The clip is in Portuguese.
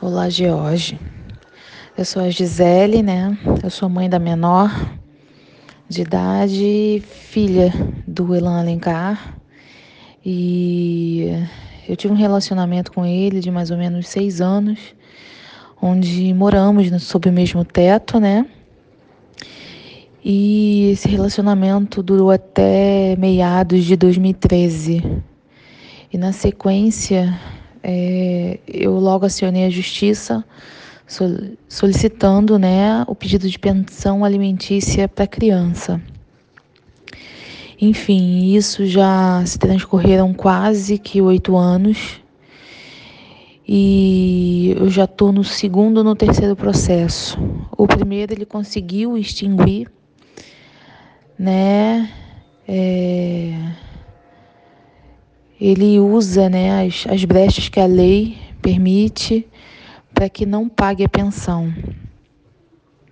Olá, George. Eu sou a Gisele, né? Eu sou mãe da menor de idade, filha do Elan Alencar. E eu tive um relacionamento com ele de mais ou menos 6 anos, onde moramos sob o mesmo teto, né? E esse relacionamento durou até meados de 2013. E na sequência, eu logo acionei a justiça solicitando, né, o pedido de pensão alimentícia para a criança. Enfim, isso já se transcorreram quase que 8 anos e eu já estou no segundo ou no terceiro processo. O primeiro ele conseguiu extinguir, né? Ele usa, né, as brechas que a lei permite para que não pague a pensão.